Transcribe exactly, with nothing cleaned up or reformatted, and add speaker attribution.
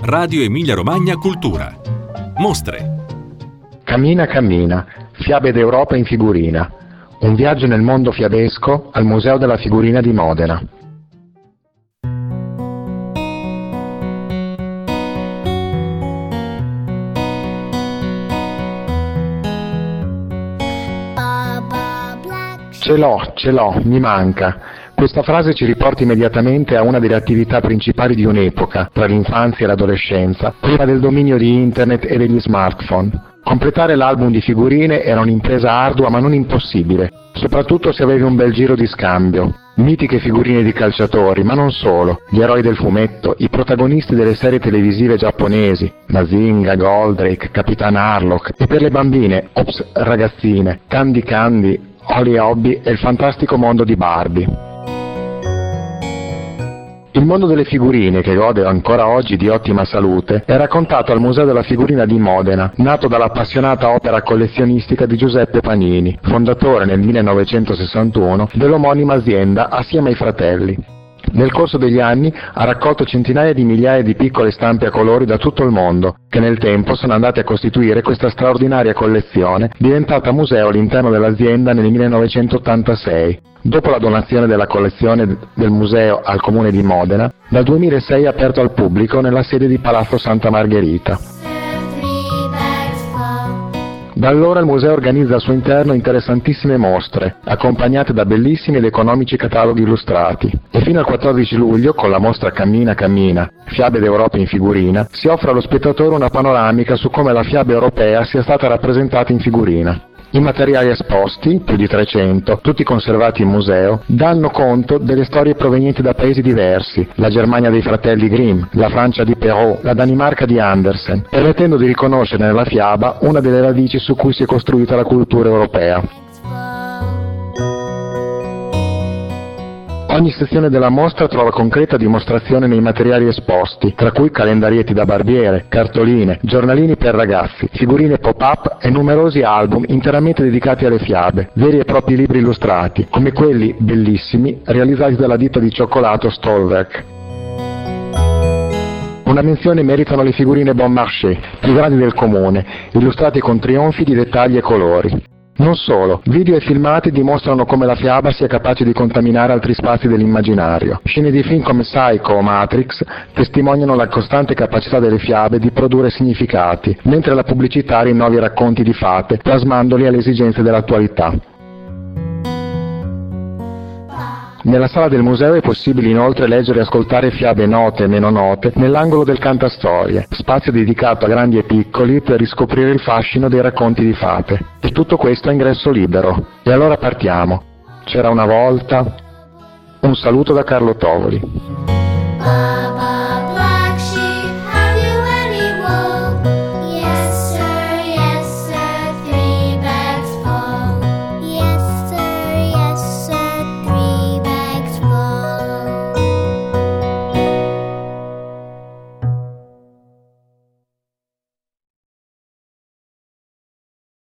Speaker 1: Radio Emilia Romagna Cultura. Mostre.
Speaker 2: Cammina cammina, fiabe d'Europa in figurina. Un viaggio nel mondo fiabesco al Museo della Figurina di Modena. Ce l'ho, ce l'ho, mi manca. Questa frase ci riporta immediatamente a una delle attività principali di un'epoca, tra l'infanzia e l'adolescenza, prima del dominio di Internet e degli smartphone. Completare l'album di figurine era un'impresa ardua ma non impossibile, soprattutto se avevi un bel giro di scambio. Mitiche figurine di calciatori, ma non solo, gli eroi del fumetto, i protagonisti delle serie televisive giapponesi, Mazinga, Goldrake, Capitan Harlock, e per le bambine, ops, ragazzine, Candy Candy, Holly Hobby e il fantastico mondo di Barbie. Il mondo delle figurine, che gode ancora oggi di ottima salute, è raccontato al Museo della Figurina di Modena, nato dall'appassionata opera collezionistica di Giuseppe Panini, fondatore nel millenovecentosessantuno dell'omonima azienda assieme ai fratelli. Nel corso degli anni ha raccolto centinaia di migliaia di piccole stampe a colori da tutto il mondo, che nel tempo sono andate a costituire questa straordinaria collezione, diventata museo all'interno dell'azienda nel millenovecentottantasei. Dopo la donazione della collezione del museo al Comune di Modena, dal duemilasei è aperto al pubblico nella sede di Palazzo Santa Margherita. Da allora il museo organizza al suo interno interessantissime mostre, accompagnate da bellissimi ed economici cataloghi illustrati. E fino al quattordici luglio, con la mostra Cammina Cammina, fiabe d'Europa in figurina, si offre allo spettatore una panoramica su come la fiaba europea sia stata rappresentata in figurina. I materiali esposti, più di trecento, tutti conservati in museo, danno conto delle storie provenienti da paesi diversi, la Germania dei fratelli Grimm, la Francia di Perrault, la Danimarca di Andersen, permettendo di riconoscere nella fiaba una delle radici su cui si è costruita la cultura europea. Ogni sezione della mostra trova concreta dimostrazione nei materiali esposti, tra cui calendarietti da barbiere, cartoline, giornalini per ragazzi, figurine pop-up e numerosi album interamente dedicati alle fiabe, veri e propri libri illustrati, come quelli, bellissimi, realizzati dalla ditta di cioccolato Stolwerk. Una menzione meritano le figurine Bon Marché, più grandi del comune, illustrate con trionfi di dettagli e colori. Non solo, video e filmati dimostrano come la fiaba sia capace di contaminare altri spazi dell'immaginario. Scene di film come Psycho o Matrix testimoniano la costante capacità delle fiabe di produrre significati, mentre la pubblicità rinnovi racconti di fate, plasmandoli alle esigenze dell'attualità. Nella sala del museo è possibile inoltre leggere e ascoltare fiabe note e meno note nell'angolo del cantastorie, spazio dedicato a grandi e piccoli per riscoprire il fascino dei racconti di fate. E tutto questo a ingresso libero. E allora partiamo. C'era una volta. Un saluto da Carlo Tovoli.